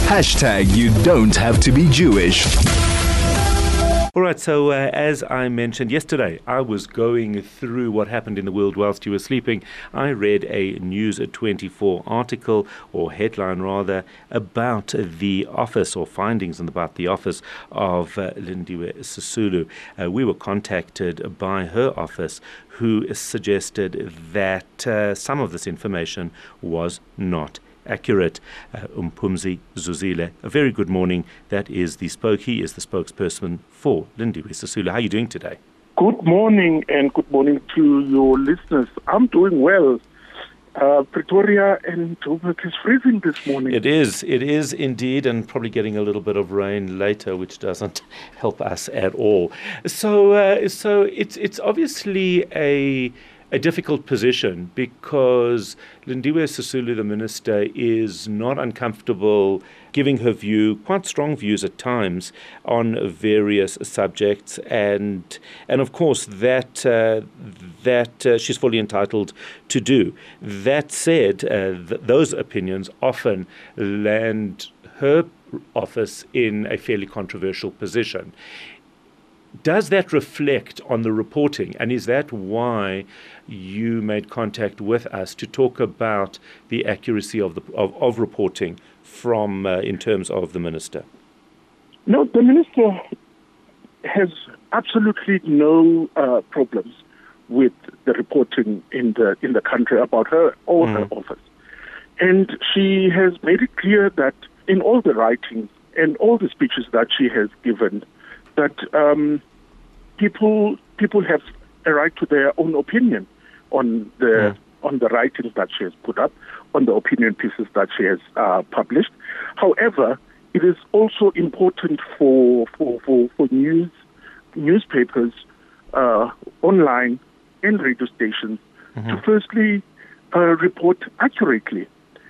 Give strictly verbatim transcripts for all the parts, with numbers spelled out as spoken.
Hashtag you don't have to be Jewish. All right, so uh, as I mentioned yesterday, I was going through what happened in the world whilst you were sleeping. I read a News twenty-four article, or headline rather, about the office, or findings about the office of uh, Lindiwe Sisulu. Uh, we were contacted by her office, who suggested that uh, some of this information was not accurate. Uh, Umpumzi Zuzile, a very good morning. That is the spoke. He is the spokesperson for Lindiwe Sisulu. How are you doing today? Good morning, and good morning to your listeners. I'm doing well. Uh, Pretoria and Joburg is freezing this morning. It is. It is indeed, and probably getting a little bit of rain later, which doesn't help us at all. So, uh, so it's it's obviously a a difficult position, because Lindiwe Sisulu, the minister, is not uncomfortable giving her view, quite strong views at times, on various subjects, and and of course that uh, that uh, she's fully entitled to do. That said, uh, th- those opinions often land her office in a fairly controversial position. Does that reflect on the reporting, and is that why you made contact with us to talk about the accuracy of the of, of reporting from uh, in terms of the minister? No, the minister has absolutely no uh, problems with the reporting in the in the country about her or mm. her office, and she has made it clear that in all the writings and all the speeches that she has given, that um, people people have a right to their own opinion on the mm. on the writings that she has put up, on the opinion pieces that she has uh, published. However, it is also important for for for, for news newspapers, uh, online and radio stations mm-hmm. to firstly uh, report accurately,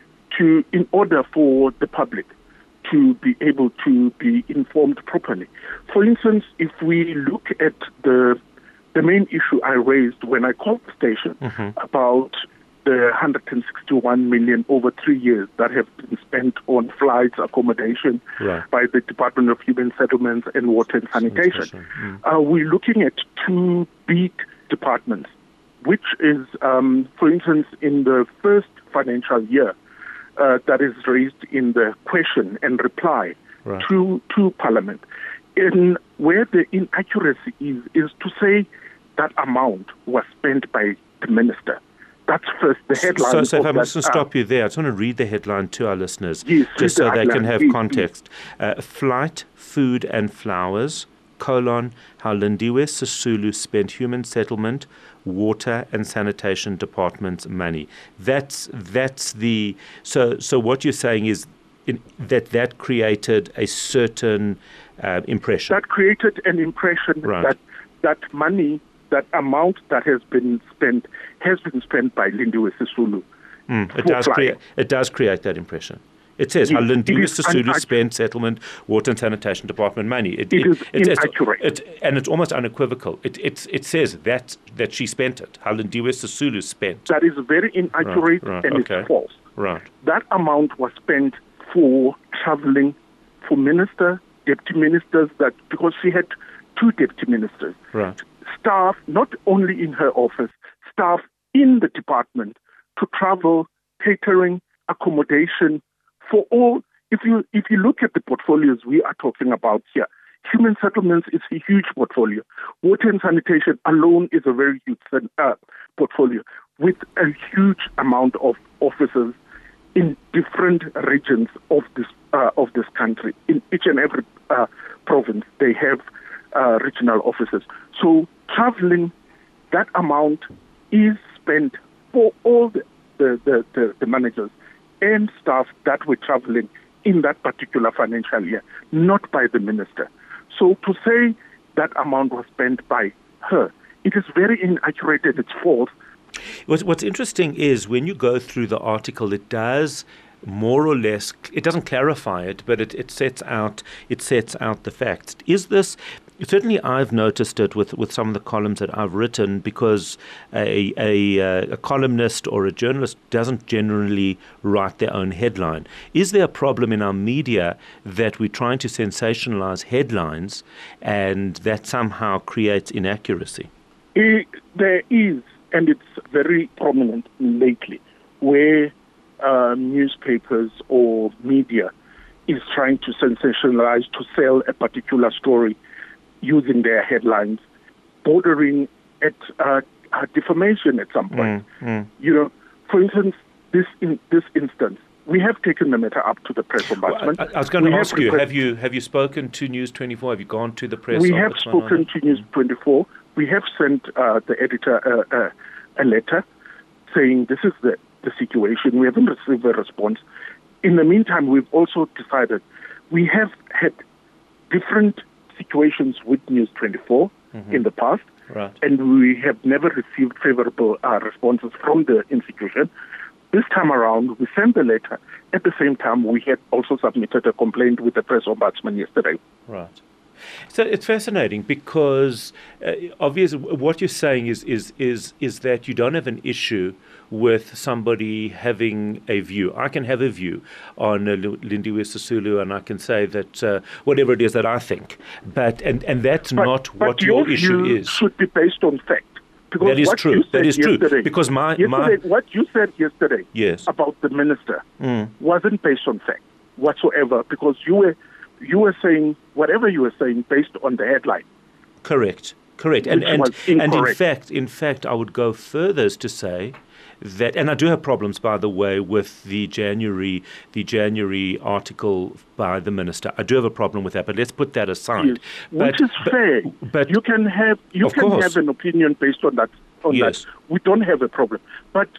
to in order for the public to be able to be informed properly. For instance, if we look at the the main issue I raised when I called the station mm-hmm. about the one hundred sixty-one million over three years that have been spent on flights, accommodation right. by the Department of Human Settlements and Water and Sanitation. Mm. Uh, we're looking at two big departments, which is, um, for instance, in the first financial year, Uh, that is raised in the question and reply right. to to Parliament. In where the inaccuracy is, is to say that amount was spent by the minister. That's first the headline. So, so if I'm that, just going to stop you there, I just want to read the headline to our listeners, yes, just so the they headline. can have yes, context. Uh, Flight, food and flowers, colon, how Lindiwe Sisulu spent human settlement, water and sanitation departments money. That's that's the so so what you're saying is in, that that created a certain uh, impression. That created an impression right. that that money, that amount that has been spent, has been spent by Lindiwe Sisulu. Mm, it does create it does create that impression. It says, yes, how Lindiwe Sisulu un- spent settlement, water and sanitation department money. It, it is it, inaccurate. It, it, and it's almost unequivocal. It, it, it says that that she spent it, how Lindiwe Sisulu spent. That is very inaccurate right, right, and okay. it's false. Right. That amount was spent for traveling, for minister, deputy ministers, that because she had two deputy ministers. Right. Staff, not only in her office, staff in the department to travel, catering, accommodation, for all. If you if you look at the portfolios we are talking about here, human settlements is a huge portfolio. Water and sanitation alone is a very huge uh, portfolio with a huge amount of officers in different regions of this uh, of this country. In each and every uh, province, they have uh, regional officers. So traveling, that amount is spent for all the the, the, the, the managers and staff that were traveling in that particular financial year, not by the minister. So to say that amount was spent by her, it is very inaccurate and it's false. What's, what's interesting is when you go through the article, it does more or less, it doesn't clarify it, but it, it sets out it sets out the facts. Is this Certainly, I've noticed it with, with some of the columns that I've written, because a, a, a columnist or a journalist doesn't generally write their own headline. Is there a problem in our media that we're trying to sensationalize headlines and that somehow creates inaccuracy? Eh, There is, and it's very prominent lately, where uh, newspapers or media is trying to sensationalize, to sell a particular story using their headlines, bordering at uh, uh, defamation at some point. Mm, mm. You know, for instance, this in this instance, we have taken the matter up to the press ombudsman. Well, I, I was going We to have ask you, request- have you have you spoken to News twenty-four? Have you gone to the press We have ombudsman on spoken it? to News twenty-four. We have sent uh, the editor uh, uh, a letter saying this is the, the situation. We haven't received a response. In the meantime, we've also decided we have had different situations with News twenty-four Mm-hmm. in the past, Right. and we have never received favorable uh, responses from the institution. This time around, we sent the letter. At the same time, we had also submitted a complaint with the press ombudsman yesterday. Right. So it's fascinating because uh, obviously what you're saying is, is is is that you don't have an issue with somebody having a view. I can have a view on uh, Lindiwe Sisulu, and I can say that uh, whatever it is that I think, but and, and that's But, not but what your, your issue view is. should be based on fact. Because That is what true. you That said is true. yesterday- Because my- yesterday, my- what you said yesterday Yes. about the minister Mm. wasn't based on fact whatsoever, because you were you were saying whatever you were saying based on the headline. Correct, correct, and Which and was and in incorrect. fact, in fact, I would go further as to say that, and I do have problems, by the way, with the January the January article by the minister. I do have a problem with that, but let's put that aside. Yes, which is but, fair. but you can have you Of can course. have an opinion based on that. On Yes. that, we don't have a problem. But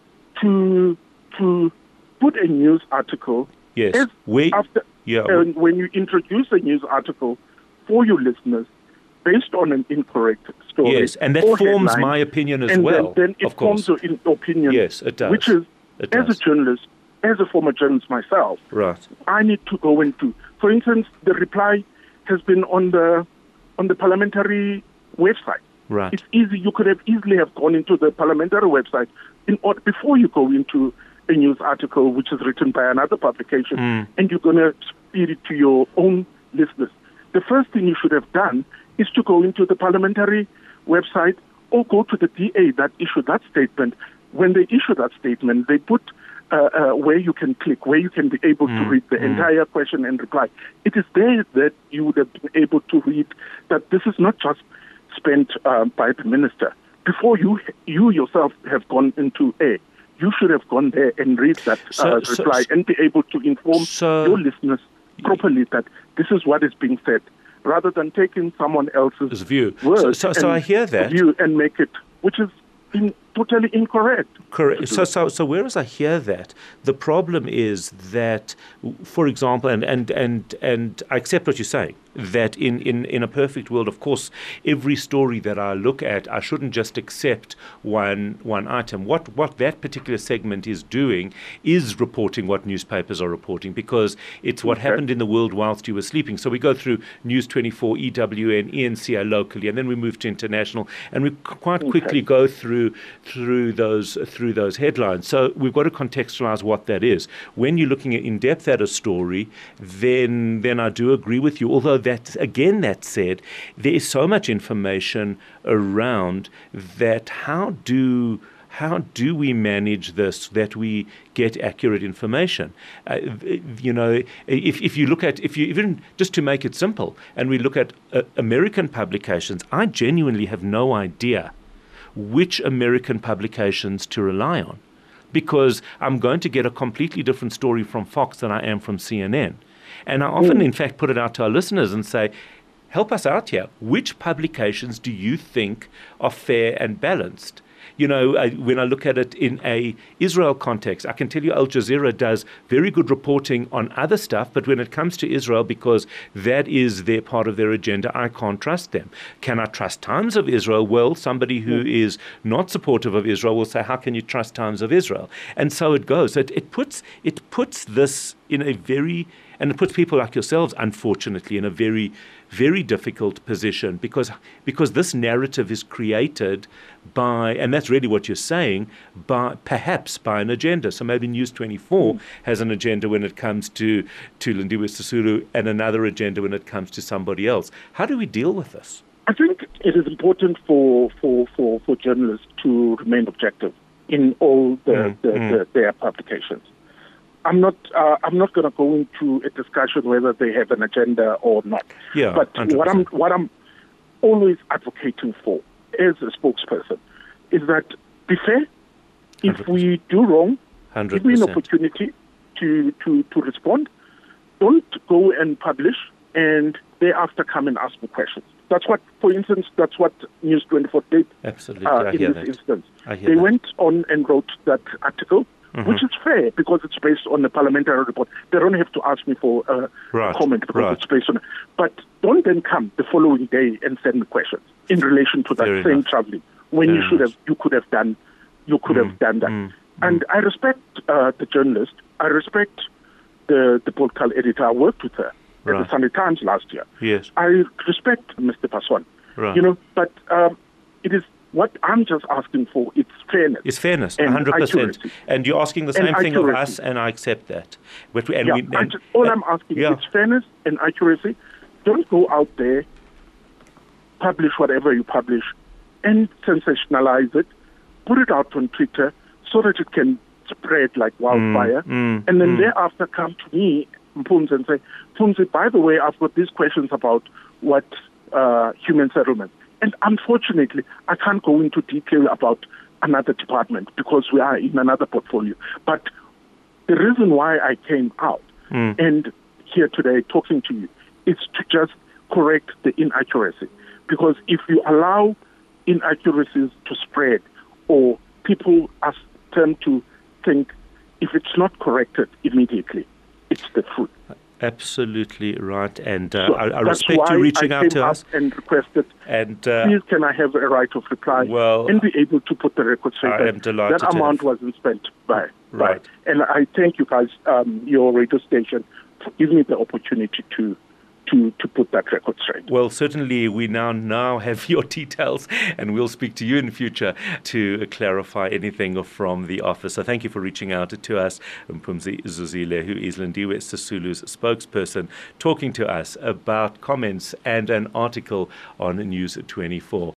to to put a news article, yes, as we after yeah, and when you introduce a news article for your listeners based on an incorrect story, yes, and that or forms headline, my opinion as and well. then, then it of course, forms your in- opinion. Yes, it does. Which is, It as does. a journalist, as a former journalist myself, right. I need to go into. For instance, the reply has been on the on the parliamentary website. Right. It's easy. You could have easily have gone into the parliamentary website in order before you go into a news article which is written by another publication, Mm. and you're going to speed it to your own listeners. The first thing you should have done is to go into the parliamentary website or go to the D A that issued that statement. When they issue that statement, they put uh, uh, where you can click, where you can be able to Mm, read the mm. entire question and reply. It is there that you would have been able to read that this is not just spent um, by the minister. Before you you yourself have gone into air, you should have gone there and read that So- uh, so- reply and be able to inform So- your listeners properly that this is what is being said, rather than taking someone else's His view. words So, so, so and I hear that. view and make it, which is in, totally incorrect. Correct. So, so, so whereas I hear that, the problem is that, for example, and, and, and, and I accept what you're saying, that in, in, in a perfect world, of course, every story that I look at, I shouldn't just accept one one item. What what that particular segment is doing is reporting what newspapers are reporting, because it's what Okay. happened in the world whilst you were sleeping. So we go through News twenty-four, E W N, E N C A locally, and then we move to international, and we quite quickly go through through those through those headlines. So we've got to contextualize what that is. When you're looking at in depth at a story, then then I do agree with you. Although that again, that said, there is so much information around that. How do how do we manage this that we get accurate information? Uh, you know, if, if you look at, if you even just to make it simple, and we look at uh, American publications, I genuinely have no idea which American publications to rely on, because I'm going to get a completely different story from Fox than I am from C N N. And I often, in fact, put it out to our listeners and say, help us out here. Which publications do you think are fair and balanced? You know, uh, when I look at it in a Israel context, I can tell you Al Jazeera does very good reporting on other stuff, but when it comes to Israel, because that is their part of their agenda, I can't trust them. Can I trust Times of Israel? Well, somebody who is not supportive of Israel will say, how can you trust Times of Israel? And so it goes. It, it puts it puts this in a very, and it puts people like yourselves, unfortunately, in a very, very difficult position because because this narrative is created by, and that's really what you're saying, by perhaps by an agenda. So maybe News twenty-four mm. has an agenda when it comes to, to Lindiwe Sisulu and another agenda when it comes to somebody else. How do we deal with this? I think it is important for, for, for, for journalists to remain objective in all the, mm. the, mm. the their publications. I'm not. Uh, I'm not going to go into a discussion whether they have an agenda or not. Yeah, but one hundred percent. what I'm what I'm always advocating for as a spokesperson is that be fair. If one hundred percent. We do wrong, one hundred percent. give me an opportunity to, to, to respond. Don't go and publish and thereafter come and ask me questions. That's what, for instance, that's what News twenty-four did. Absolutely, uh, I in hear this that. instance. I hear they that. went on and wrote that article. Mm-hmm. Which is fair because it's based on the parliamentary report. They don't have to ask me for uh, right. a comment because right. it's based on it. But don't then come the following day and send me questions in relation to that Fair same enough. traveling when Fair you should enough. have, you could have done, you could Mm, have done that. mm, and I respect uh, the journalist. I respect the the political editor. I worked with her Right. at the Sunday Times last year. Yes. I respect Mister Paswan. Right. You know, but um, it is. What I'm just asking for is fairness. It's fairness, and one hundred percent. accuracy. And you're asking the And same thing of accuracy. us, and I accept that. But we, and Yeah, we, I and, just, all and- I'm asking yeah. is fairness and accuracy. Don't go out there, publish whatever you publish, and sensationalize it. Put it out on Twitter so that it can spread like wildfire. mm, and then mm. thereafter come to me, Mpumzi, and say, Mpumzi, by the way, I've got these questions about what uh, human settlement. And unfortunately, I can't go into detail about another department because we are in another portfolio. But the reason why I came out Mm. and here today talking to you is to just correct the inaccuracy. Because if you allow inaccuracies to spread or people are tend to think if it's not corrected immediately, it's the truth. Absolutely right. And uh, So I, I that's respect why you reaching I out came to up us. and requested, And uh, please can I have a right of reply Well, and be able to put the record straight. I am that delighted That to amount have- wasn't spent by, Right. by. And I thank you guys, um, your radio station, for giving me the opportunity to to to put that record straight. Well, certainly we now now have your details, and we'll speak to you in future to clarify anything from the office. So thank you for reaching out to us, Mpumzi Zuzile, who is Lindiwe Sisulu's spokesperson, talking to us about comments and an article on News twenty-four.